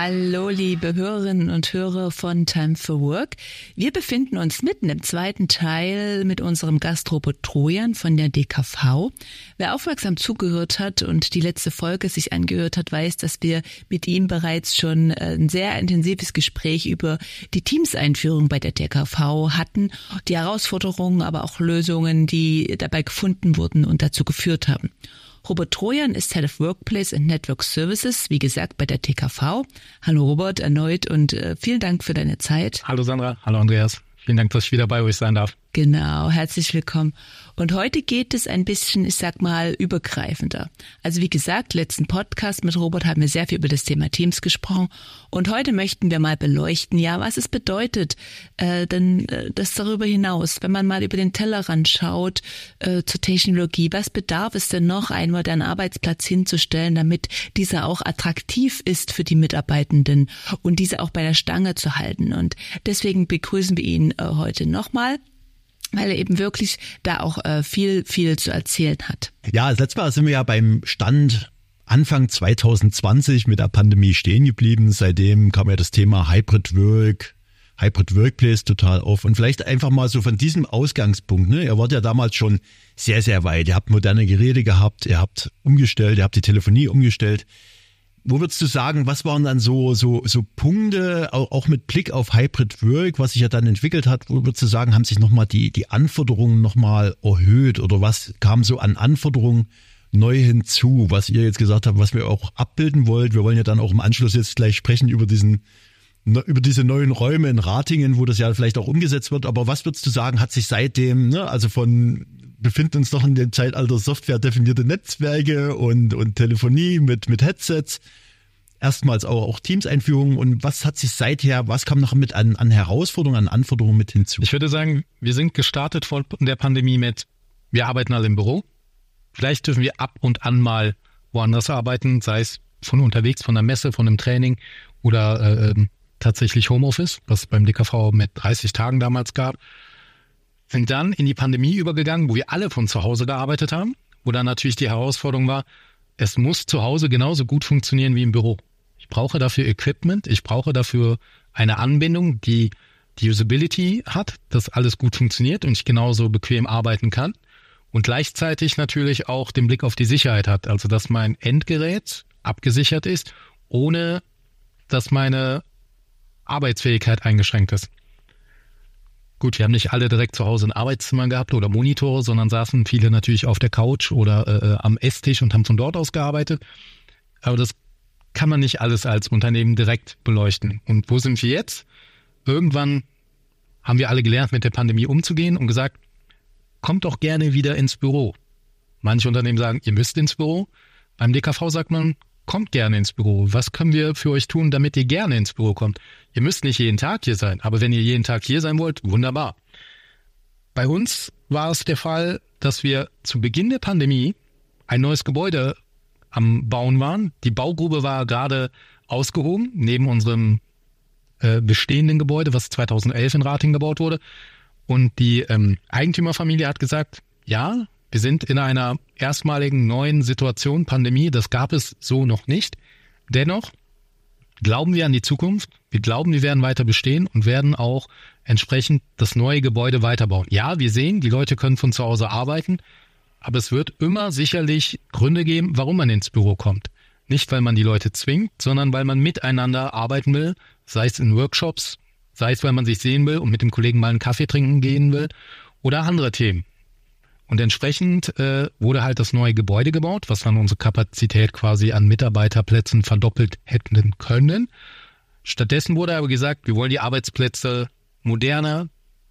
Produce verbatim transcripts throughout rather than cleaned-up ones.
Hallo, liebe Hörerinnen und Hörer von Time for Work. Wir befinden uns mitten im zweiten Teil mit unserem Gast Robert Trojan von der D K V. Wer aufmerksam zugehört hat und die letzte Folge sich angehört hat, weiß, dass wir mit ihm bereits schon ein sehr intensives Gespräch über die Teams-Einführung bei der D K V hatten, die Herausforderungen, aber auch Lösungen, die dabei gefunden wurden und dazu geführt haben. Robert Trojan ist Head of Workplace and Network Services, wie gesagt, bei der D K V. Hallo Robert, erneut und äh, vielen Dank für deine Zeit. Hallo Sandra, hallo Andreas. Vielen Dank, dass ich wieder bei euch sein darf. Genau, herzlich willkommen. Und heute geht es ein bisschen, ich sag mal, übergreifender. Also wie gesagt, letzten Podcast mit Robert haben wir sehr viel über das Thema Teams gesprochen. Und heute möchten wir mal beleuchten, ja, was es bedeutet, äh, denn äh, das darüber hinaus, wenn man mal über den Tellerrand schaut äh, zur Technologie, was bedarf es denn noch, einen modernen Arbeitsplatz hinzustellen, damit dieser auch attraktiv ist für die Mitarbeitenden und diese auch bei der Stange zu halten. Und deswegen begrüßen wir ihn äh, heute nochmal, weil er eben wirklich da auch äh, viel, viel zu erzählen hat. Ja, das letzte Mal sind wir ja beim Stand Anfang zwanzig zwanzig mit der Pandemie stehen geblieben. Seitdem kam ja das Thema Hybrid Work, Hybrid Workplace total auf. Und vielleicht einfach mal so von diesem Ausgangspunkt, ne? Ihr wart ja damals schon sehr, sehr weit. Ihr habt moderne Geräte gehabt, ihr habt umgestellt, ihr habt die Telefonie umgestellt. Wo würdest du sagen, was waren dann so so so Punkte, auch, auch mit Blick auf Hybrid Work, was sich ja dann entwickelt hat, wo würdest du sagen, haben sich nochmal die die Anforderungen nochmal erhöht oder was kam so an Anforderungen neu hinzu, was ihr jetzt gesagt habt, was wir auch abbilden wollt? Wir wollen ja dann auch im Anschluss jetzt gleich sprechen über diesen über diese neuen Räume in Ratingen, wo das ja vielleicht auch umgesetzt wird. Aber was würdest du sagen, hat sich seitdem, ne, also von befinden uns noch in dem Zeitalter Software definierte Netzwerke und und Telefonie mit mit Headsets, erstmals auch auch Teams-Einführungen, und was hat sich seither, was kam noch mit an an Herausforderungen, an Anforderungen mit hinzu? Ich würde sagen, wir sind gestartet vor der Pandemie mit, wir arbeiten alle im Büro. Vielleicht dürfen wir ab und an mal woanders arbeiten, sei es von unterwegs, von einer Messe, von einem Training oder äh, tatsächlich Homeoffice, was es beim D K V mit dreißig Tagen damals gab. Sind dann in die Pandemie übergegangen, wo wir alle von zu Hause gearbeitet haben, wo dann natürlich die Herausforderung war, es muss zu Hause genauso gut funktionieren wie im Büro. Ich brauche dafür Equipment, ich brauche dafür eine Anbindung, die die Usability hat, dass alles gut funktioniert und ich genauso bequem arbeiten kann und gleichzeitig natürlich auch den Blick auf die Sicherheit hat, also dass mein Endgerät abgesichert ist, ohne dass meine Arbeitsfähigkeit eingeschränkt ist. Gut, wir haben nicht alle direkt zu Hause ein Arbeitszimmer gehabt oder Monitore, sondern saßen viele natürlich auf der Couch oder äh, am Esstisch und haben von dort aus gearbeitet. Aber das kann man nicht alles als Unternehmen direkt beleuchten. Und wo sind wir jetzt? Irgendwann haben wir alle gelernt, mit der Pandemie umzugehen und gesagt, kommt doch gerne wieder ins Büro. Manche Unternehmen sagen, ihr müsst ins Büro. Beim D K V sagt man, kommt gerne ins Büro. Was können wir für euch tun, damit ihr gerne ins Büro kommt? Ihr müsst nicht jeden Tag hier sein, aber wenn ihr jeden Tag hier sein wollt, wunderbar. Bei uns war es der Fall, dass wir zu Beginn der Pandemie ein neues Gebäude am Bauen waren. Die Baugrube war gerade ausgehoben, neben unserem äh, bestehenden Gebäude, was zweitausendelf in Ratingen gebaut wurde. Und die ähm, Eigentümerfamilie hat gesagt, ja, wir sind in einer erstmaligen neuen Situation, Pandemie, das gab es so noch nicht. Dennoch glauben wir an die Zukunft, wir glauben, wir werden weiter bestehen und werden auch entsprechend das neue Gebäude weiterbauen. Ja, wir sehen, die Leute können von zu Hause arbeiten, aber es wird immer sicherlich Gründe geben, warum man ins Büro kommt. Nicht, weil man die Leute zwingt, sondern weil man miteinander arbeiten will, sei es in Workshops, sei es, weil man sich sehen will und mit dem Kollegen mal einen Kaffee trinken gehen will oder andere Themen. Und entsprechend äh, wurde halt das neue Gebäude gebaut, was dann unsere Kapazität quasi an Mitarbeiterplätzen verdoppelt hätten können. Stattdessen wurde aber gesagt, wir wollen die Arbeitsplätze moderner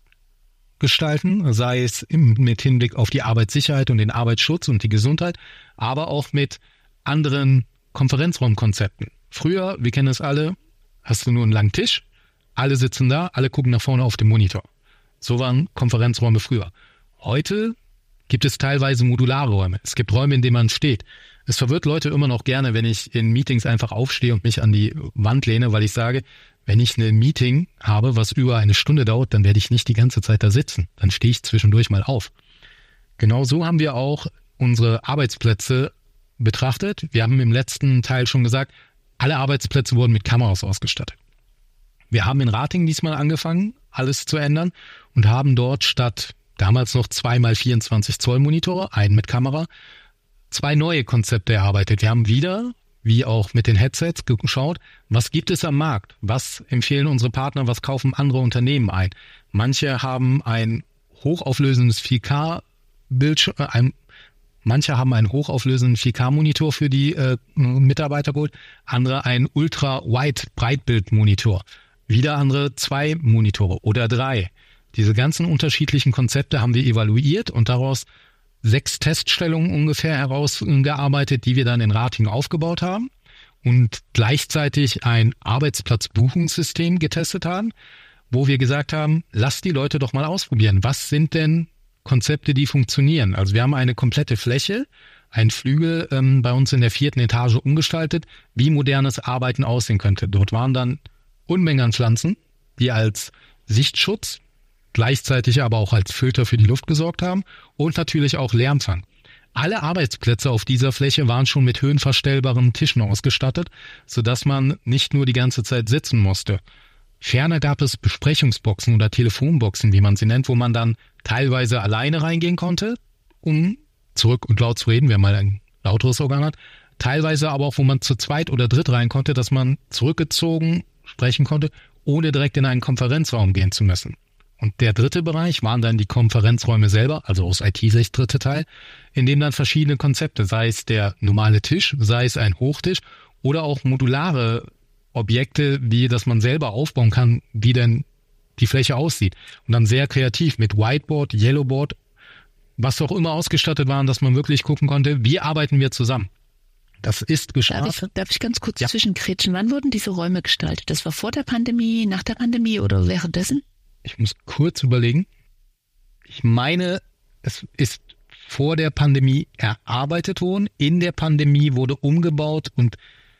gestalten, sei es im, mit Hinblick auf die Arbeitssicherheit und den Arbeitsschutz und die Gesundheit, aber auch mit anderen Konferenzraumkonzepten. Früher, wir kennen es alle, hast du nur einen langen Tisch, alle sitzen da, alle gucken nach vorne auf den Monitor. So waren Konferenzräume früher. Heute gibt es teilweise modulare Räume. Es gibt Räume, in denen man steht. Es verwirrt Leute immer noch gerne, wenn ich in Meetings einfach aufstehe und mich an die Wand lehne, weil ich sage, wenn ich ein Meeting habe, was über eine Stunde dauert, dann werde ich nicht die ganze Zeit da sitzen. Dann stehe ich zwischendurch mal auf. Genau so haben wir auch unsere Arbeitsplätze betrachtet. Wir haben im letzten Teil schon gesagt, alle Arbeitsplätze wurden mit Kameras ausgestattet. Wir haben in Ratingen diesmal angefangen, alles zu ändern und haben dort statt damals noch zwei mal vierundzwanzig Zoll Monitore, einen mit Kamera, zwei neue Konzepte erarbeitet. Wir haben wieder, wie auch mit den Headsets, geschaut, was gibt es am Markt? Was empfehlen unsere Partner? Was kaufen andere Unternehmen ein? Manche haben ein hochauflösendes vier K-Bildschirm, ein Manche haben einen hochauflösenden vier K-Monitor für die äh, Mitarbeiter geholt, andere einen Ultra-Wide-Breitbild-Monitor, wieder andere zwei Monitore oder drei. Diese ganzen unterschiedlichen Konzepte haben wir evaluiert und daraus sechs Teststellungen ungefähr herausgearbeitet, die wir dann in Ratingen aufgebaut haben und gleichzeitig ein Arbeitsplatzbuchungssystem getestet haben, wo wir gesagt haben, lasst die Leute doch mal ausprobieren. Was sind denn Konzepte, die funktionieren? Also wir haben eine komplette Fläche, einen Flügel ähm, bei uns in der vierten Etage umgestaltet, wie modernes Arbeiten aussehen könnte. Dort waren dann Unmengen an Pflanzen, die als Sichtschutz, gleichzeitig aber auch als Filter für die Luft gesorgt haben und natürlich auch Lärmfang. Alle Arbeitsplätze auf dieser Fläche waren schon mit höhenverstellbaren Tischen ausgestattet, sodass man nicht nur die ganze Zeit sitzen musste. Ferner gab es Besprechungsboxen oder Telefonboxen, wie man sie nennt, wo man dann teilweise alleine reingehen konnte, um zurück und laut zu reden, wer mal ein lauteres Organ hat. Teilweise aber auch, wo man zu zweit oder dritt rein konnte, dass man zurückgezogen sprechen konnte, ohne direkt in einen Konferenzraum gehen zu müssen. Und der dritte Bereich waren dann die Konferenzräume selber, also aus I T-Sicht dritte Teil, in dem dann verschiedene Konzepte, sei es der normale Tisch, sei es ein Hochtisch oder auch modulare Objekte, wie dass man selber aufbauen kann, wie denn die Fläche aussieht. Und dann sehr kreativ mit Whiteboard, Yellowboard, was auch immer ausgestattet waren, dass man wirklich gucken konnte, wie arbeiten wir zusammen. Das ist gestartet. Darf ich, darf ich ganz kurz ja. zwischenkrätschen? Wann wurden diese Räume gestaltet? Das war vor der Pandemie, nach der Pandemie oder währenddessen? Ich muss kurz überlegen. Ich meine, es ist vor der Pandemie erarbeitet worden. In der Pandemie wurde umgebaut und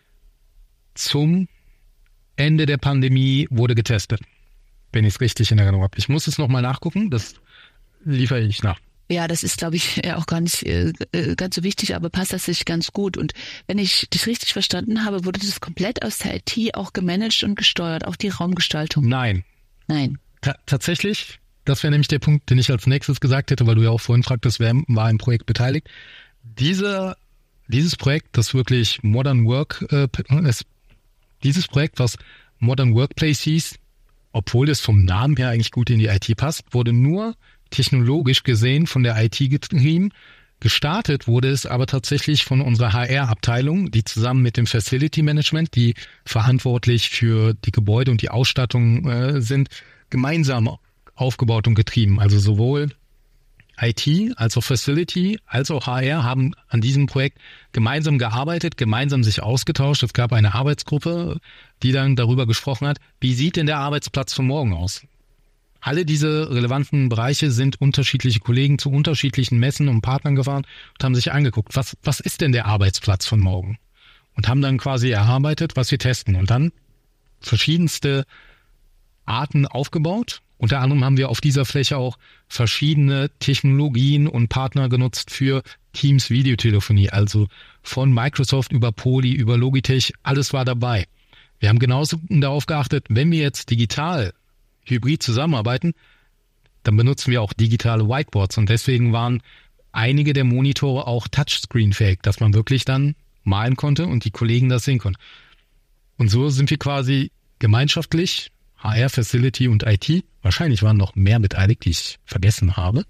zum Ende der Pandemie wurde getestet, wenn ich es richtig in Erinnerung habe. Ich muss es nochmal nachgucken, das liefere ich nach. Ja, das ist, glaube ich, ja auch gar nicht äh, ganz so wichtig, aber passt das sich ganz gut. Und wenn ich dich richtig verstanden habe, wurde das komplett aus der I T auch gemanagt und gesteuert, auch die Raumgestaltung? Nein. Nein. Ta- tatsächlich, das wäre nämlich der Punkt, den ich als nächstes gesagt hätte, weil du ja auch vorhin fragtest, wer war im Projekt beteiligt. Diese, dieses Projekt, das wirklich Modern Work äh, ist, Dieses Projekt, was Modern Workplace hieß, obwohl es vom Namen her eigentlich gut in die I T passt, wurde nur technologisch gesehen von der I T getrieben. Gestartet wurde es aber tatsächlich von unserer H R-Abteilung, die zusammen mit dem Facility Management, die verantwortlich für die Gebäude und die Ausstattung äh, sind, gemeinsam aufgebaut und getrieben. Also sowohl I T als auch Facility als auch H R haben an diesem Projekt gemeinsam gearbeitet, gemeinsam sich ausgetauscht. Es gab eine Arbeitsgruppe, die dann darüber gesprochen hat, wie sieht denn der Arbeitsplatz von morgen aus? Alle diese relevanten Bereiche sind unterschiedliche Kollegen zu unterschiedlichen Messen und Partnern gefahren und haben sich angeguckt, was, was ist denn der Arbeitsplatz von morgen? Und haben dann quasi erarbeitet, was wir testen und dann verschiedenste Arten aufgebaut. Unter anderem haben wir auf dieser Fläche auch verschiedene Technologien und Partner genutzt für Teams Videotelefonie, also von Microsoft über Poly, über Logitech, alles war dabei. Wir haben genauso darauf geachtet, wenn wir jetzt digital hybrid zusammenarbeiten, dann benutzen wir auch digitale Whiteboards und deswegen waren einige der Monitore auch Touchscreen-fähig, dass man wirklich dann malen konnte und die Kollegen das sehen konnten. Und so sind wir quasi gemeinschaftlich, H R, Facility und I T, wahrscheinlich waren noch mehr beteiligt, die ich vergessen habe,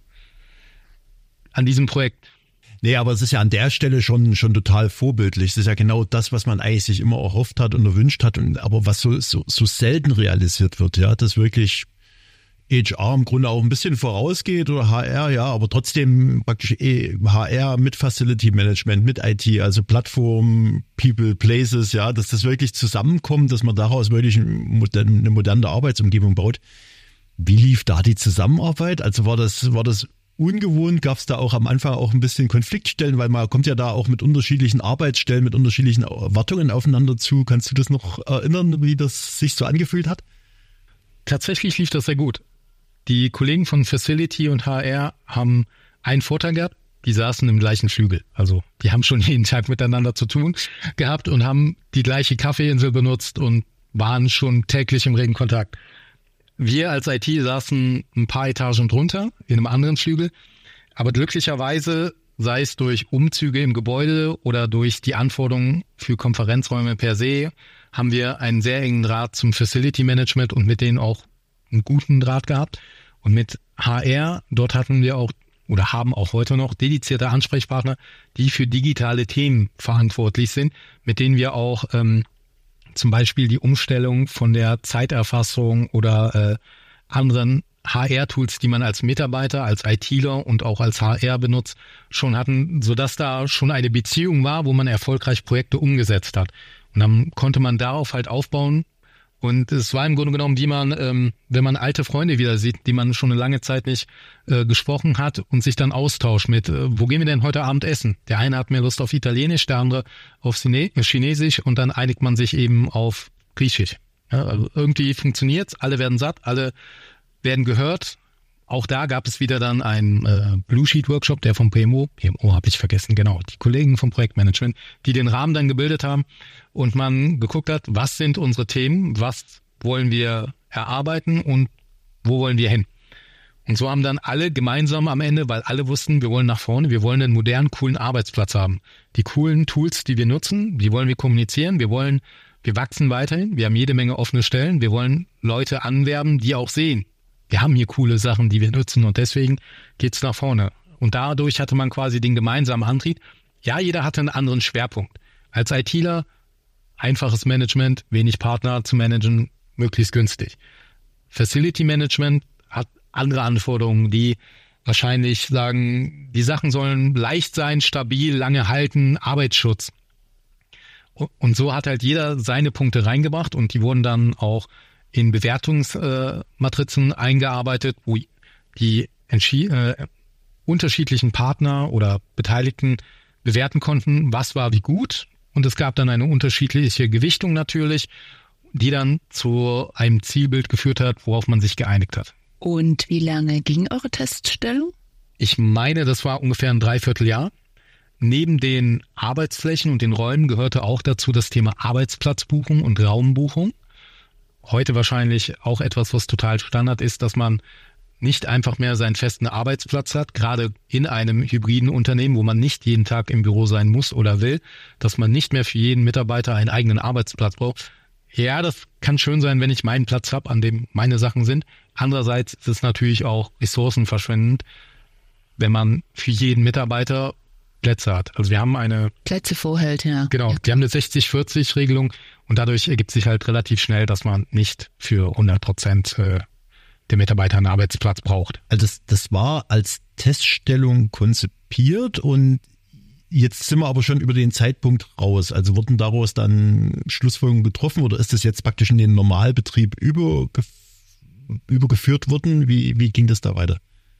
an diesem Projekt. Nee, aber es ist ja an der Stelle schon schon total vorbildlich. Es ist ja genau das, was man eigentlich sich immer erhofft hat und erwünscht hat, und aber was so so, so selten realisiert wird, ja, dass wirklich H R im Grunde auch ein bisschen vorausgeht oder H R, ja, aber trotzdem praktisch H R mit Facility Management, mit I T, also Plattform, People, Places, ja, dass das wirklich zusammenkommt, dass man daraus wirklich eine moderne Arbeitsumgebung baut. Wie lief da die Zusammenarbeit? Also war das war das ungewohnt? Gab es da auch am Anfang auch ein bisschen Konfliktstellen, weil man kommt ja da auch mit unterschiedlichen Arbeitsstellen, mit unterschiedlichen Erwartungen aufeinander zu. Kannst du das noch erinnern, wie das sich so angefühlt hat? Tatsächlich lief das sehr gut. Die Kollegen von Facility und H R haben einen Vorteil gehabt. die saßen im gleichen Flügel. Also die haben schon jeden Tag miteinander zu tun gehabt und haben die gleiche Kaffeeinsel benutzt und waren schon täglich im regen Kontakt. Wir als I T saßen ein paar Etagen drunter in einem anderen Flügel, aber glücklicherweise, sei es durch Umzüge im Gebäude oder durch die Anforderungen für Konferenzräume per se, haben wir einen sehr engen Draht zum Facility Management und mit denen auch einen guten Draht gehabt. Und mit H R, dort hatten wir auch oder haben auch heute noch dedizierte Ansprechpartner, die für digitale Themen verantwortlich sind, mit denen wir auch ähm, zum Beispiel die Umstellung von der Zeiterfassung oder äh, anderen H R-Tools, die man als Mitarbeiter, als ITler und auch als H R benutzt, schon hatten, sodass da schon eine Beziehung war, wo man erfolgreich Projekte umgesetzt hat. Und dann konnte man darauf halt aufbauen. Und es war im Grunde genommen, wie man, ähm, wenn man alte Freunde wieder sieht, die man schon eine lange Zeit nicht äh, gesprochen hat und sich dann austauscht mit, äh, wo gehen wir denn heute Abend essen? Der eine hat mehr Lust auf Italienisch, der andere auf Chine- Chinesisch und dann einigt man sich eben auf Griechisch. Ja, also irgendwie funktioniert's, alle werden satt, alle werden gehört. Auch da gab es wieder dann einen äh, Blue Sheet Workshop, der vom P M O, P M O habe ich vergessen, genau, die Kollegen vom Projektmanagement, die den Rahmen dann gebildet haben und man geguckt hat, was sind unsere Themen, was wollen wir erarbeiten und wo wollen wir hin. Und so haben dann alle gemeinsam am Ende, weil alle wussten, wir wollen nach vorne, wir wollen einen modernen, coolen Arbeitsplatz haben. Die coolen Tools, die wir nutzen, die wollen wir kommunizieren, wir wollen, wir wachsen weiterhin, wir haben jede Menge offene Stellen, wir wollen Leute anwerben, die auch sehen, wir haben hier coole Sachen, die wir nutzen und deswegen geht's nach vorne. Und dadurch hatte man quasi den gemeinsamen Antrieb. Ja, jeder hatte einen anderen Schwerpunkt. Als ITler einfaches Management, wenig Partner zu managen, möglichst günstig. Facility Management hat andere Anforderungen, die wahrscheinlich sagen, die Sachen sollen leicht sein, stabil, lange halten, Arbeitsschutz. Und so hat halt jeder seine Punkte reingebracht und die wurden dann auch in Bewertungsmatrizen äh, eingearbeitet, wo die entschi- äh, unterschiedlichen Partner oder Beteiligten bewerten konnten, was war wie gut. Und es gab dann eine unterschiedliche Gewichtung natürlich, die dann zu einem Zielbild geführt hat, worauf man sich geeinigt hat. Und wie lange ging eure Teststellung? Ich meine, das war ungefähr ein Dreivierteljahr. Neben den Arbeitsflächen und den Räumen gehörte auch dazu das Thema Arbeitsplatzbuchung und Raumbuchung. Heute wahrscheinlich auch etwas, was total Standard ist, dass man nicht einfach mehr seinen festen Arbeitsplatz hat, gerade in einem hybriden Unternehmen, wo man nicht jeden Tag im Büro sein muss oder will, dass man nicht mehr für jeden Mitarbeiter einen eigenen Arbeitsplatz braucht. Ja, das kann schön sein, wenn ich meinen Platz habe, an dem meine Sachen sind. Andererseits ist es natürlich auch ressourcenverschwendend, wenn man für jeden Mitarbeiter Plätze hat. Also wir haben eine... Plätze vorhält, ja. Genau, ja. wir haben eine sechzig vierzig Regelung und dadurch ergibt sich halt relativ schnell, dass man nicht für hundert Prozent äh, der Mitarbeiter einen Arbeitsplatz braucht. Also das, das war als Teststellung konzipiert und jetzt sind wir aber schon über den Zeitpunkt raus. Also wurden daraus dann Schlussfolgerungen getroffen oder ist das jetzt praktisch in den Normalbetrieb übergef- übergeführt worden? Wie, wie ging das da weiter?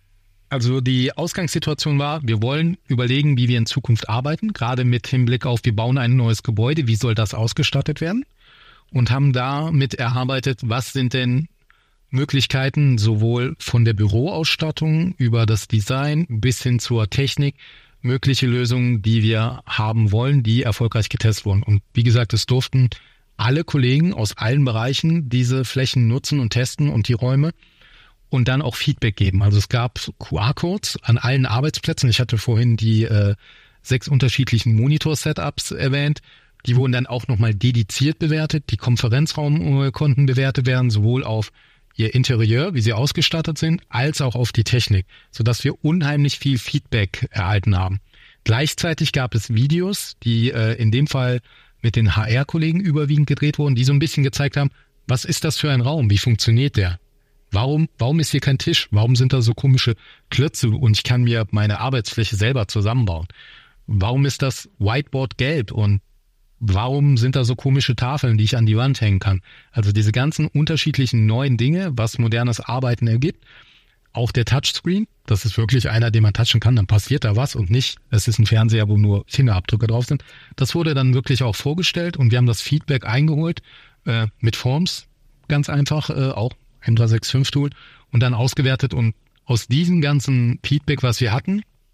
Also die Ausgangssituation war, wir wollen überlegen, wie wir in Zukunft arbeiten, gerade mit Hinblick auf, wir bauen ein neues Gebäude, wie soll das ausgestattet werden? Und haben damit erarbeitet, was sind denn Möglichkeiten, sowohl von der Büroausstattung über das Design bis hin zur Technik, mögliche Lösungen, die wir haben wollen, die erfolgreich getestet wurden. Und wie gesagt, es durften alle Kollegen aus allen Bereichen diese Flächen nutzen und testen und die Räume. Und dann auch Feedback geben. Also es gab Q R-Codes an allen Arbeitsplätzen. Ich hatte vorhin die äh, sechs unterschiedlichen Monitor-Setups erwähnt. Die wurden dann auch nochmal dediziert bewertet. Die Konferenzraum konnten bewertet werden, sowohl auf ihr Interieur, wie sie ausgestattet sind, als auch auf die Technik, sodass wir unheimlich viel Feedback erhalten haben. Gleichzeitig gab es Videos, die äh, in dem Fall mit den H R-Kollegen überwiegend gedreht wurden, die so ein bisschen gezeigt haben, was ist das für ein Raum, wie funktioniert der? Warum, warum ist hier kein Tisch? Warum sind da so komische Klötze und ich kann mir meine Arbeitsfläche selber zusammenbauen? Warum ist das Whiteboard gelb und warum sind da so komische Tafeln, die ich an die Wand hängen kann? Also diese ganzen unterschiedlichen neuen Dinge, was modernes Arbeiten ergibt. Auch der Touchscreen, das ist wirklich einer, den man touchen kann, dann passiert da was und nicht, es ist ein Fernseher, wo nur Fingerabdrücke drauf sind. Das wurde dann wirklich auch vorgestellt und wir haben das Feedback eingeholt äh, mit Forms, ganz einfach, äh, auch M drei sechs fünf Tool und dann ausgewertet und aus diesem ganzen Feedback, was wir hatten,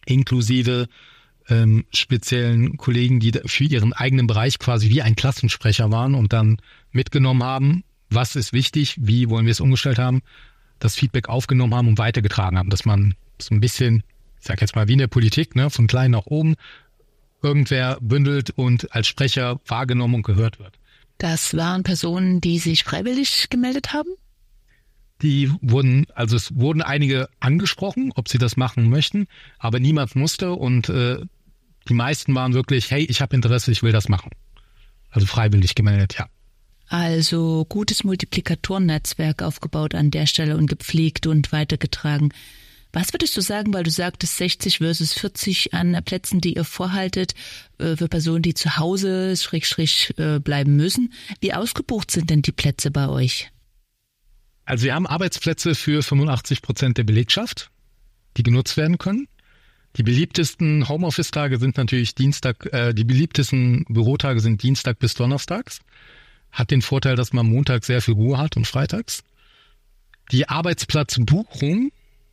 inklusive ähm, speziellen Kollegen, die für ihren eigenen Bereich quasi wie ein Klassensprecher waren und dann mitgenommen haben, was ist wichtig, wie wollen wir es umgestellt haben, das Feedback aufgenommen haben und weitergetragen haben, dass man so ein bisschen, ich sag jetzt mal wie in der Politik, ne, von klein nach oben, irgendwer bündelt und als Sprecher wahrgenommen und gehört wird. Das waren Personen, die sich freiwillig gemeldet haben? Die wurden, also es wurden einige angesprochen, ob sie das machen möchten, aber niemand musste und äh, die meisten waren wirklich, hey, ich habe Interesse, ich will das machen. Also freiwillig gemeldet, ja. Also gutes Multiplikatorennetzwerk aufgebaut an der Stelle und gepflegt und weitergetragen. Was würdest du sagen, weil du sagtest sechzig versus vierzig an Plätzen, die ihr vorhaltet, für Personen, die zu Hause schräg, schräg bleiben müssen. Wie ausgebucht sind denn die Plätze bei euch? Also wir haben Arbeitsplätze für fünfundachtzig Prozent der Belegschaft, die genutzt werden können. Die beliebtesten Homeoffice-Tage sind natürlich Dienstag, äh, die beliebtesten Bürotage sind Dienstag bis Donnerstags. Hat den Vorteil, dass man Montag sehr viel Ruhe hat und freitags. Die Arbeitsplatzbuchung,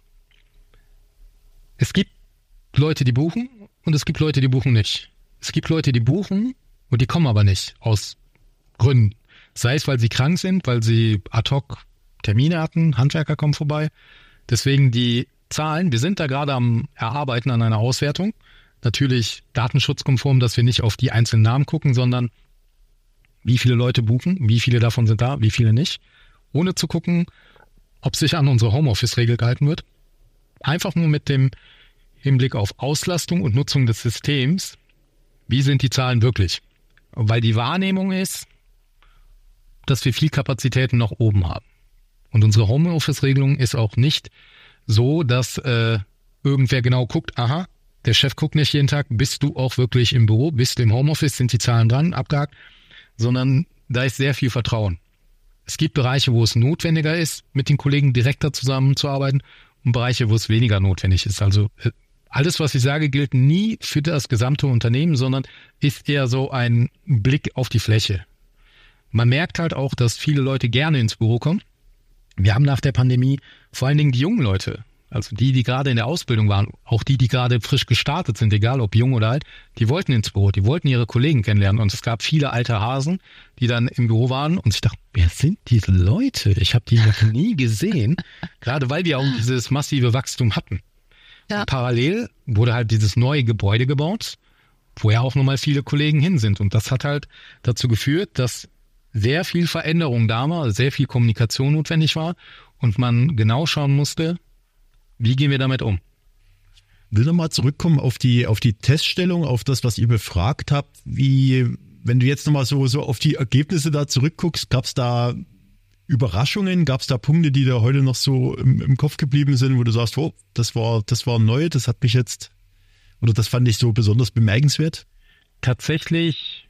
es gibt Leute, die buchen und es gibt Leute, die buchen nicht. Es gibt Leute, die buchen und die kommen aber nicht aus Gründen. Sei es, weil sie krank sind, weil sie ad hoc Termine hatten, Handwerker kommen vorbei. Deswegen die Zahlen, wir sind da gerade am Erarbeiten an einer Auswertung. Natürlich datenschutzkonform, dass wir nicht auf die einzelnen Namen gucken, sondern wie viele Leute buchen, wie viele davon sind da, wie viele nicht. Ohne zu gucken, ob sich an unsere Homeoffice-Regel gehalten wird. Einfach nur mit dem Hinblick auf Auslastung und Nutzung des Systems. Wie sind die Zahlen wirklich? Weil die Wahrnehmung ist, dass wir viel Kapazitäten noch oben haben. Und unsere Homeoffice-Regelung ist auch nicht so, dass äh, irgendwer genau guckt, aha, der Chef guckt nicht jeden Tag, bist du auch wirklich im Büro, bist du im Homeoffice, sind die Zahlen dran, abgehakt, sondern da ist sehr viel Vertrauen. Es gibt Bereiche, wo es notwendiger ist, mit den Kollegen direkter zusammenzuarbeiten und Bereiche, wo es weniger notwendig ist. Also alles, was ich sage, gilt nie für das gesamte Unternehmen, sondern ist eher so ein Blick auf die Fläche. Man merkt halt auch, dass viele Leute gerne ins Büro kommen. Wir haben nach der Pandemie vor allen Dingen die jungen Leute, also die, die gerade in der Ausbildung waren, auch die, die gerade frisch gestartet sind, egal ob jung oder alt, die wollten ins Büro, die wollten ihre Kollegen kennenlernen. Und es gab viele alte Hasen, die dann im Büro waren und ich dachte, wer sind diese Leute? Ich habe die noch nie gesehen, gerade weil wir auch dieses massive Wachstum hatten. Ja. Parallel wurde halt dieses neue Gebäude gebaut, wo ja auch nochmal viele Kollegen hin sind. Und das hat halt dazu geführt, dass sehr viel Veränderung da war, sehr viel Kommunikation notwendig war und man genau schauen musste, wie gehen wir damit um. Ich will nochmal zurückkommen auf die, auf die Teststellung, auf das, was ihr befragt habt. Wie, wenn du jetzt nochmal so, so auf die Ergebnisse da zurückguckst, gab es da Überraschungen? Gab es da Punkte, die da heute noch so im, im Kopf geblieben sind, wo du sagst, oh, das war, das war neu, das hat mich jetzt, oder das fand ich so besonders bemerkenswert? Tatsächlich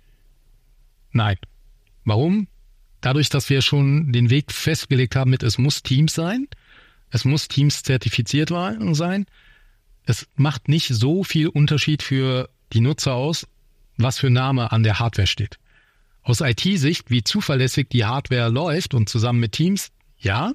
nein. Warum? Dadurch, dass wir schon den Weg festgelegt haben mit, es muss Teams sein, es muss Teams zertifiziert sein. Es macht nicht so viel Unterschied für die Nutzer aus, was für Name an der Hardware steht. Aus I T-Sicht, wie zuverlässig die Hardware läuft und zusammen mit Teams, ja.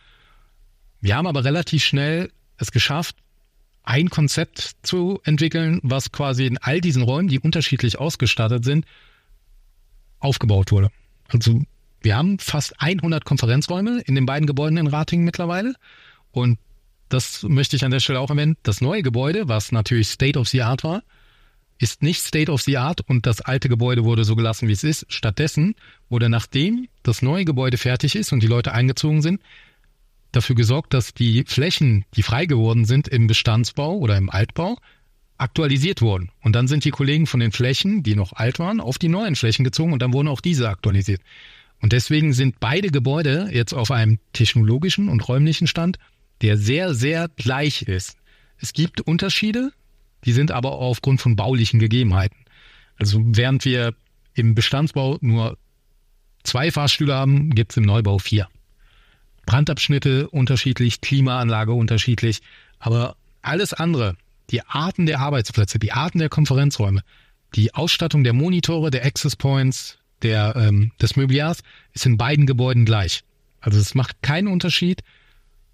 Wir haben aber relativ schnell es geschafft, ein Konzept zu entwickeln, was quasi in all diesen Räumen, die unterschiedlich ausgestattet sind, aufgebaut wurde. Also wir haben fast hundert Konferenzräume in den beiden Gebäuden in Ratingen mittlerweile und das möchte ich an der Stelle auch erwähnen. Das neue Gebäude, was natürlich State of the Art war, ist nicht State of the Art und das alte Gebäude wurde so gelassen, wie es ist. Stattdessen wurde, nachdem das neue Gebäude fertig ist und die Leute eingezogen sind, dafür gesorgt, dass die Flächen, die frei geworden sind im Bestandsbau oder im Altbau, aktualisiert wurden. Und dann sind die Kollegen von den Flächen, die noch alt waren, auf die neuen Flächen gezogen und dann wurden auch diese aktualisiert. Und deswegen sind beide Gebäude jetzt auf einem technologischen und räumlichen Stand, der sehr, sehr gleich ist. Es gibt Unterschiede, die sind aber aufgrund von baulichen Gegebenheiten. Also während wir im Bestandsbau nur zwei Fahrstühle haben, gibt es im Neubau vier. Brandabschnitte unterschiedlich, Klimaanlage unterschiedlich, aber alles andere, die Arten der Arbeitsplätze, die Arten der Konferenzräume, die Ausstattung der Monitore, der Access Points, der, ähm, des Mobiliars ist in beiden Gebäuden gleich. Also es macht keinen Unterschied,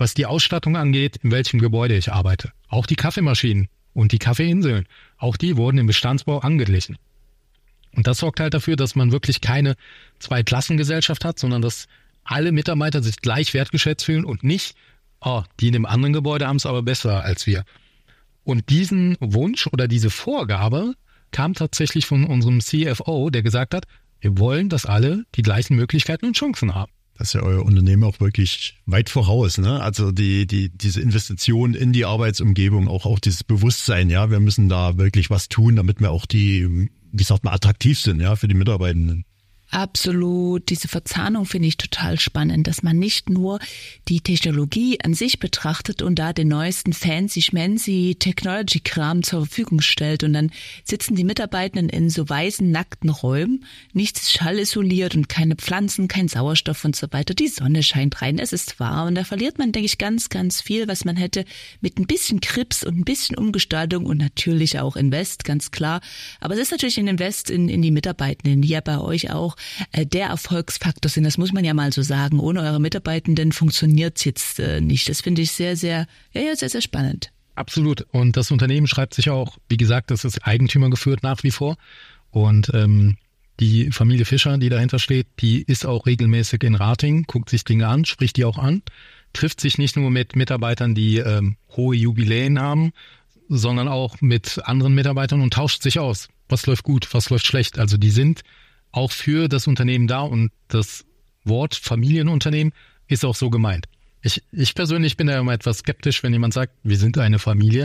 was die Ausstattung angeht, in welchem Gebäude ich arbeite. Auch die Kaffeemaschinen und die Kaffeeinseln, auch die wurden im Bestandsbau angeglichen. Und das sorgt halt dafür, dass man wirklich keine Zweiklassengesellschaft hat, sondern dass alle Mitarbeiter sich gleich wertgeschätzt fühlen und nicht, oh, die in dem anderen Gebäude haben es aber besser als wir. Und diesen Wunsch oder diese Vorgabe kam tatsächlich von unserem C F O, der gesagt hat, wir wollen, dass alle die gleichen Möglichkeiten und Chancen haben. Das ist ja euer Unternehmen auch wirklich weit voraus, ne? Also die, die, diese Investition in die Arbeitsumgebung, auch, auch dieses Bewusstsein, ja, wir müssen da wirklich was tun, damit wir auch die, wie sagt man, attraktiv sind, ja, für die Mitarbeitenden. Absolut. Diese Verzahnung finde ich total spannend, dass man nicht nur die Technologie an sich betrachtet und da den neuesten fancy-schmancy Technology-Kram zur Verfügung stellt und dann sitzen die Mitarbeitenden in so weißen, nackten Räumen, nichts ist schallisoliert und keine Pflanzen, kein Sauerstoff und so weiter. Die Sonne scheint rein, es ist warm und da verliert man, denke ich, ganz, ganz viel, was man hätte mit ein bisschen Krips und ein bisschen Umgestaltung und natürlich auch Invest, ganz klar. Aber es ist natürlich ein Invest in, in die Mitarbeitenden, die ja bei euch auch der Erfolgsfaktor sind. Das muss man ja mal so sagen. Ohne eure Mitarbeitenden funktioniert es jetzt äh, nicht. Das finde ich sehr, sehr, ja, ja, sehr, sehr spannend. Absolut. Und das Unternehmen schreibt sich auch, wie gesagt, das ist Eigentümer geführt nach wie vor. Und ähm, die Familie Fischer, die dahinter steht, die ist auch regelmäßig in Ratingen, guckt sich Dinge an, spricht die auch an, trifft sich nicht nur mit Mitarbeitern, die ähm, hohe Jubiläen haben, sondern auch mit anderen Mitarbeitern und tauscht sich aus. Was läuft gut, was läuft schlecht. Also die sind auch für das Unternehmen da und das Wort Familienunternehmen ist auch so gemeint. Ich, ich persönlich bin da immer etwas skeptisch, wenn jemand sagt, wir sind eine Familie.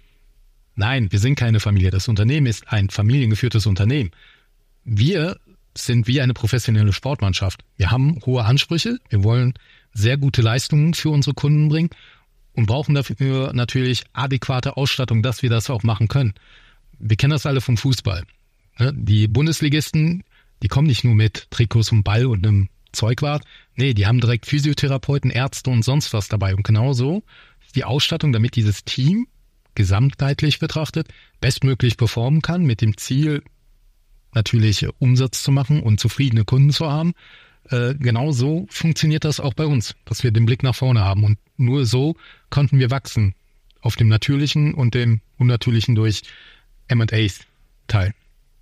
Nein, wir sind keine Familie. Das Unternehmen ist ein familiengeführtes Unternehmen. Wir sind wie eine professionelle Sportmannschaft. Wir haben hohe Ansprüche, wir wollen sehr gute Leistungen für unsere Kunden bringen und brauchen dafür natürlich adäquate Ausstattung, dass wir das auch machen können. Wir kennen das alle vom Fußball. Die Bundesligisten, die kommen nicht nur mit Trikots und Ball und einem Zeugwart. Nee, die haben direkt Physiotherapeuten, Ärzte und sonst was dabei. Und genauso ist die Ausstattung, damit dieses Team gesamtheitlich betrachtet bestmöglich performen kann, mit dem Ziel natürlich Umsatz zu machen und zufriedene Kunden zu haben. Äh, genauso funktioniert das auch bei uns, dass wir den Blick nach vorne haben. Und nur so konnten wir wachsen auf dem natürlichen und dem unnatürlichen durch M und A's Teil.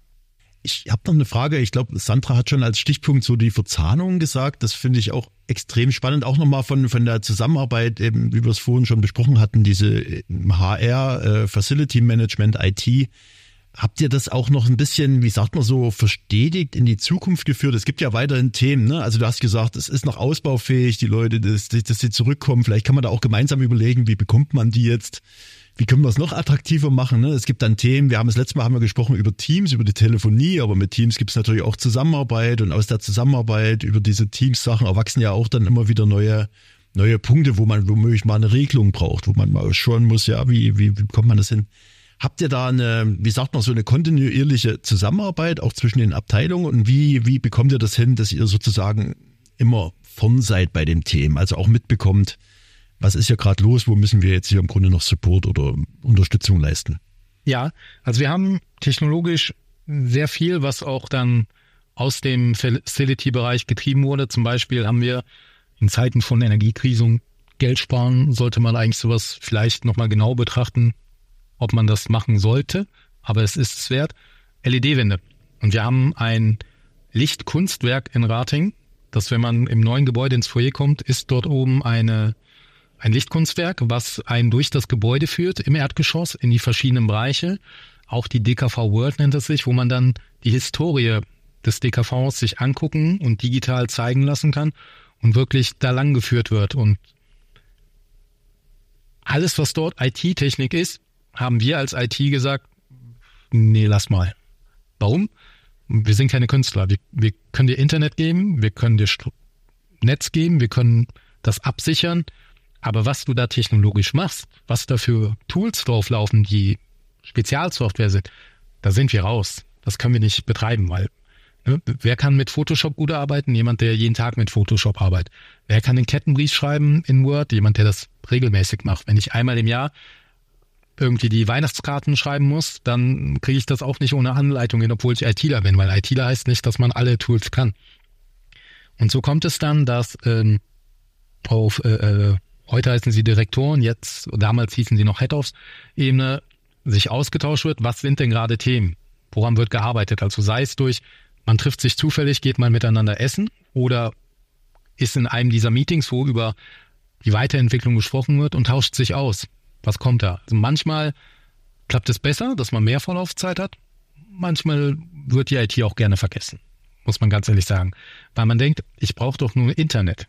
Ich habe noch eine Frage. Ich glaube, Sandra hat schon als Stichpunkt so die Verzahnung gesagt. Das finde ich auch extrem spannend. Auch nochmal von von der Zusammenarbeit, eben wie wir es vorhin schon besprochen hatten, diese H R, äh, Facility Management, I T. Habt ihr das auch noch ein bisschen, wie sagt man so, verstetigt in die Zukunft geführt? Es gibt ja weiterhin Themen, ne? Also du hast gesagt, es ist noch ausbaufähig, die Leute, dass, dass sie zurückkommen. Vielleicht kann man da auch gemeinsam überlegen, wie bekommt man die jetzt? Wie können wir es noch attraktiver machen? Ne? Es gibt dann Themen, wir haben das letzte Mal haben wir gesprochen über Teams, über die Telefonie, aber mit Teams gibt es natürlich auch Zusammenarbeit und aus der Zusammenarbeit über diese Teams-Sachen erwachsen ja auch dann immer wieder neue neue Punkte, wo man womöglich mal eine Regelung braucht, wo man mal schauen muss, ja, wie, wie, wie kommt man das hin? Habt ihr da eine, wie sagt man, so eine kontinuierliche Zusammenarbeit auch zwischen den Abteilungen und wie, wie bekommt ihr das hin, dass ihr sozusagen immer vorn seid bei dem Thema, also auch mitbekommt, was ist ja gerade los, wo müssen wir jetzt hier im Grunde noch Support oder Unterstützung leisten? Ja, also wir haben technologisch sehr viel, was auch dann aus dem Facility-Bereich getrieben wurde. Zum Beispiel haben wir in Zeiten von Energiekrise Geld sparen, sollte man eigentlich sowas vielleicht nochmal genau betrachten, ob man das machen sollte, aber es ist es wert. L E D-Wände. Und wir haben ein Lichtkunstwerk in Ratingen, dass wenn man im neuen Gebäude ins Foyer kommt, ist dort oben eine ein Lichtkunstwerk, was einen durch das Gebäude führt, im Erdgeschoss, in die verschiedenen Bereiche. Auch die D K V World nennt es sich, wo man dann die Historie des D K Vs sich angucken und digital zeigen lassen kann und wirklich da lang geführt wird. Und alles, was dort I T-Technik ist, haben wir als I T gesagt, nee, lass mal. Warum? Wir sind keine Künstler. Wir, wir können dir Internet geben, wir können dir Netz geben, wir können das absichern. Aber was du da technologisch machst, was da für Tools drauflaufen, die Spezialsoftware sind, da sind wir raus. Das können wir nicht betreiben, weil ne, wer kann mit Photoshop gut arbeiten? Jemand, der jeden Tag mit Photoshop arbeitet. Wer kann den Kettenbrief schreiben in Word? Jemand, der das regelmäßig macht. Wenn ich einmal im Jahr irgendwie die Weihnachtskarten schreiben muss, dann kriege ich das auch nicht ohne Anleitung hin, obwohl ich ITler bin, weil ITler heißt nicht, dass man alle Tools kann. Und so kommt es dann, dass ähm, auf äh, heute heißen sie Direktoren, jetzt, damals hießen sie noch Head-Offs-Ebene, sich ausgetauscht wird, was sind denn gerade Themen? Woran wird gearbeitet? Also sei es durch, man trifft sich zufällig, geht mal miteinander essen oder ist in einem dieser Meetings, wo über die Weiterentwicklung gesprochen wird und tauscht sich aus. Was kommt da? Also manchmal klappt es besser, dass man mehr Vorlaufzeit hat. Manchmal wird die I T auch gerne vergessen, muss man ganz ehrlich sagen. Weil man denkt, ich brauche doch nur Internet.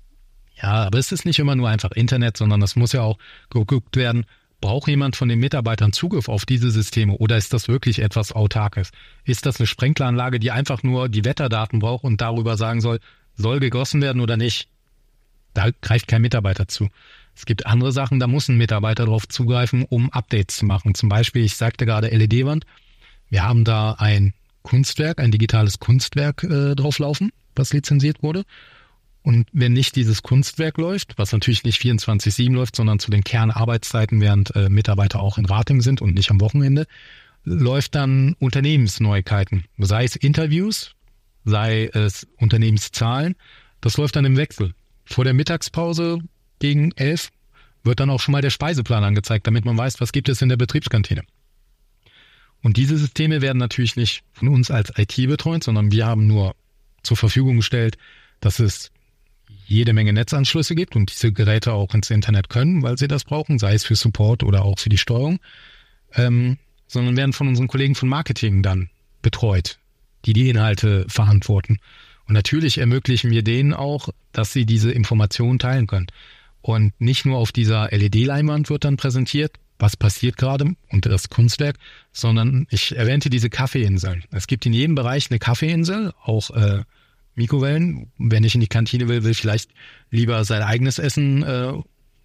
Ja, aber es ist nicht immer nur einfach Internet, sondern das muss ja auch geguckt werden, braucht jemand von den Mitarbeitern Zugriff auf diese Systeme oder ist das wirklich etwas Autarkes? Ist das eine Sprenkleranlage, die einfach nur die Wetterdaten braucht und darüber sagen soll, soll gegossen werden oder nicht? Da greift kein Mitarbeiter zu. Es gibt andere Sachen, da muss ein Mitarbeiter darauf zugreifen, um Updates zu machen. Zum Beispiel, ich sagte gerade L E D-Wand. Wir haben da ein Kunstwerk, ein digitales Kunstwerk äh, drauflaufen, was lizenziert wurde. Und wenn nicht dieses Kunstwerk läuft, was natürlich nicht vierundzwanzig sieben läuft, sondern zu den Kernarbeitszeiten, während äh, Mitarbeiter auch in Rating sind und nicht am Wochenende, läuft dann Unternehmensneuigkeiten. Sei es Interviews, sei es Unternehmenszahlen, das läuft dann im Wechsel. Vor der Mittagspause gegen elf wird dann auch schon mal der Speiseplan angezeigt, damit man weiß, was gibt es in der Betriebskantine. Und diese Systeme werden natürlich nicht von uns als I T betreut, sondern wir haben nur zur Verfügung gestellt, dass es jede Menge Netzanschlüsse gibt und diese Geräte auch ins Internet können, weil sie das brauchen, sei es für Support oder auch für die Steuerung, ähm, sondern werden von unseren Kollegen von Marketing dann betreut, die die Inhalte verantworten. Und natürlich ermöglichen wir denen auch, dass sie diese Informationen teilen können. Und nicht nur auf dieser L E D-Leinwand wird dann präsentiert, was passiert gerade und das Kunstwerk, sondern ich erwähnte diese Kaffeeinseln. Es gibt in jedem Bereich eine Kaffeeinsel, auch äh, Mikrowellen. Wenn ich in die Kantine will, will vielleicht lieber sein eigenes Essen äh,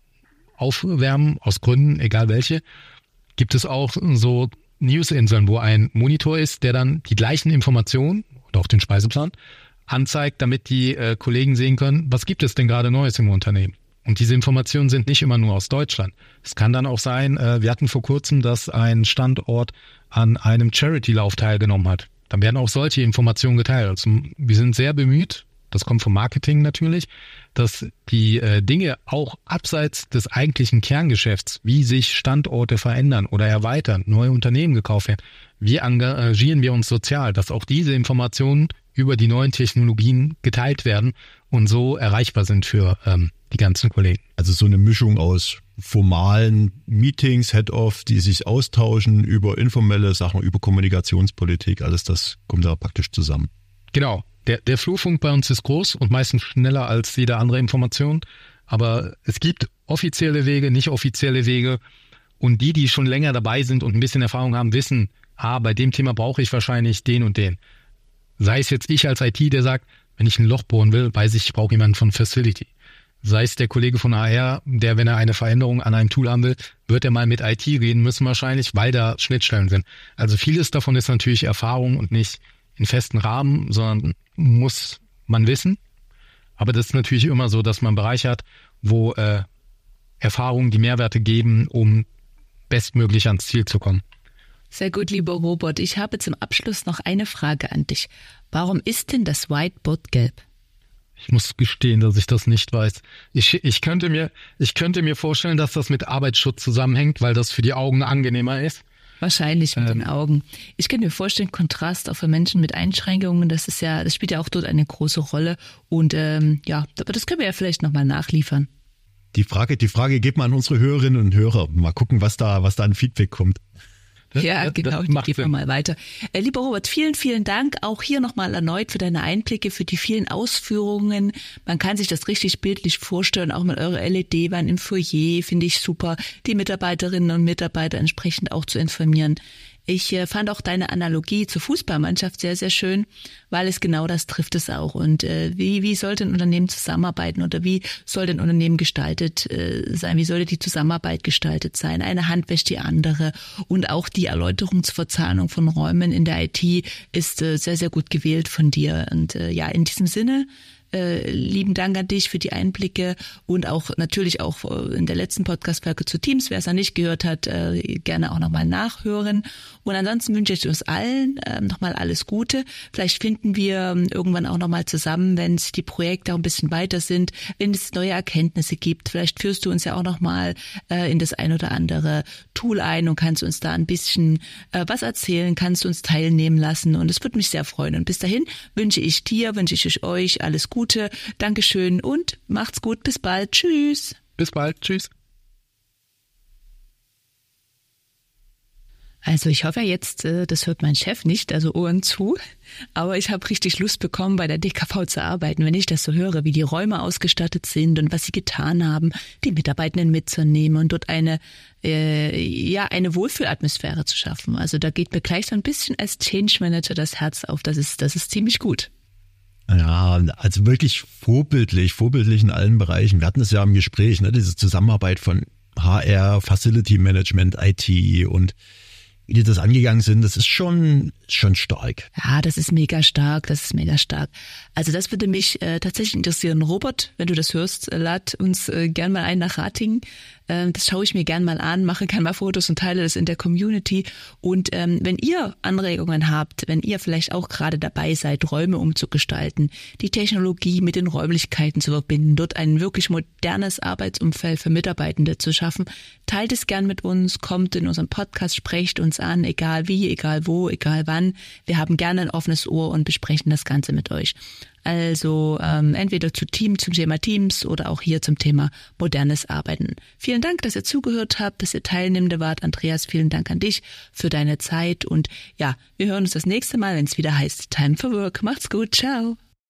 aufwärmen, aus Gründen, egal welche. Gibt es auch so Newsinseln, wo ein Monitor ist, der dann die gleichen Informationen oder auch den Speiseplan anzeigt, damit die äh, Kollegen sehen können, was gibt es denn gerade Neues im Unternehmen. Und diese Informationen sind nicht immer nur aus Deutschland. Es kann dann auch sein, äh, wir hatten vor kurzem, dass ein Standort an einem Charity-Lauf teilgenommen hat. Dann werden auch solche Informationen geteilt. Also wir sind sehr bemüht, das kommt vom Marketing natürlich, dass die äh, Dinge auch abseits des eigentlichen Kerngeschäfts, wie sich Standorte verändern oder erweitern, neue Unternehmen gekauft werden, wie engagieren wir uns sozial, dass auch diese Informationen über die neuen Technologien geteilt werden und so erreichbar sind für ähm, die ganzen Kollegen. Also so eine Mischung aus formalen Meetings, Head-Off, die sich austauschen über informelle Sachen, über Kommunikationspolitik, alles das kommt da praktisch zusammen. Genau. Der, der Flurfunk bei uns ist groß und meistens schneller als jede andere Information. Aber es gibt offizielle Wege, nicht offizielle Wege. Und die, die schon länger dabei sind und ein bisschen Erfahrung haben, wissen, ah, bei dem Thema brauche ich wahrscheinlich den und den. Sei es jetzt ich als I T, der sagt, wenn ich ein Loch bohren will, weiß ich, ich brauche jemanden von Facility. Sei es der Kollege von A R, der, wenn er eine Veränderung an einem Tool haben will, wird er mal mit I T reden müssen wahrscheinlich, weil da Schnittstellen sind. Also vieles davon ist natürlich Erfahrung und nicht in festen Rahmen, sondern muss man wissen. Aber das ist natürlich immer so, dass man Bereiche hat, wo äh, Erfahrungen die Mehrwerte geben, um bestmöglich ans Ziel zu kommen. Sehr gut, lieber Robert. Ich habe zum Abschluss noch eine Frage an dich. Warum ist denn das Whiteboard gelb? Ich muss gestehen, dass ich das nicht weiß. Ich, ich könnte mir, ich könnte mir vorstellen, dass das mit Arbeitsschutz zusammenhängt, weil das für die Augen angenehmer ist. Wahrscheinlich mit ähm, den Augen. Ich kann mir vorstellen, Kontrast auch für Menschen mit Einschränkungen, das ist ja, das spielt ja auch dort eine große Rolle. Und ähm, ja, aber das können wir ja vielleicht nochmal nachliefern. Die Frage, die Frage geben wir an unsere Hörerinnen und Hörer. Mal gucken, was da, was da an Feedback kommt. Ja, das, genau, das die geben wir mal weiter. Äh, lieber Robert, vielen, vielen Dank auch hier nochmal erneut für deine Einblicke, für die vielen Ausführungen. Man kann sich das richtig bildlich vorstellen, auch mit eurer L E D-Wand im Foyer, finde ich super, die Mitarbeiterinnen und Mitarbeiter entsprechend auch zu informieren. Ich äh, fand auch deine Analogie zur Fußballmannschaft sehr, sehr schön, weil es genau das trifft es auch. Und äh, wie wie sollte ein Unternehmen zusammenarbeiten oder wie soll ein Unternehmen gestaltet äh, sein? Wie sollte die Zusammenarbeit gestaltet sein? Eine Hand wäscht die andere. Und auch die Erläuterung zur Verzahnung von Räumen in der I T ist äh, sehr, sehr gut gewählt von dir. Und äh, ja, in diesem Sinne äh, lieben Dank an dich für die Einblicke und auch natürlich auch in der letzten Podcast-Folge zu Teams. Wer es noch nicht gehört hat, äh, gerne auch nochmal nachhören. Und ansonsten wünsche ich uns allen äh, nochmal alles Gute. Vielleicht finden wir irgendwann auch nochmal zusammen, wenn die Projekte auch ein bisschen weiter sind, wenn es neue Erkenntnisse gibt. Vielleicht führst du uns ja auch nochmal äh, in das ein oder andere Tool ein und kannst uns da ein bisschen äh, was erzählen, kannst uns teilnehmen lassen und es würde mich sehr freuen. Und bis dahin wünsche ich dir, wünsche ich euch alles Gute. Dankeschön und macht's gut. Bis bald. Tschüss. Bis bald. Tschüss. Also ich hoffe jetzt, das hört mein Chef nicht, also Ohren zu, aber ich habe richtig Lust bekommen, bei der D K V zu arbeiten, wenn ich das so höre, wie die Räume ausgestattet sind und was sie getan haben, die Mitarbeitenden mitzunehmen und dort eine äh, ja eine Wohlfühlatmosphäre zu schaffen. Also da geht mir gleich so ein bisschen als Change Manager das Herz auf, das ist, das ist ziemlich gut. Ja, also wirklich vorbildlich, vorbildlich in allen Bereichen. Wir hatten es ja im Gespräch, ne, diese Zusammenarbeit von H R, Facility Management, I T und wie die das angegangen sind, das ist schon schon stark. Ja, das ist mega stark, das ist mega stark. Also das würde mich äh, tatsächlich interessieren. Robert, wenn du das hörst, äh, lad uns äh, gern mal ein nach Ratingen. Ähm, das schaue ich mir gern mal an, mache gern mal Fotos und teile das in der Community. Und ähm, wenn ihr Anregungen habt, wenn ihr vielleicht auch gerade dabei seid, Räume umzugestalten, die Technologie mit den Räumlichkeiten zu verbinden, dort ein wirklich modernes Arbeitsumfeld für Mitarbeitende zu schaffen, teilt es gern mit uns, kommt in unseren Podcast, sprecht uns an, egal wie, egal wo, egal wann. Wir haben gerne ein offenes Ohr und besprechen das Ganze mit euch. Also ähm, entweder zu Team, zum Thema Teams oder auch hier zum Thema modernes Arbeiten. Vielen Dank, dass ihr zugehört habt, dass ihr Teilnehmende wart. Andreas, vielen Dank an dich für deine Zeit. Und ja, wir hören uns das nächste Mal, wenn es wieder heißt Time for Work. Macht's gut, ciao.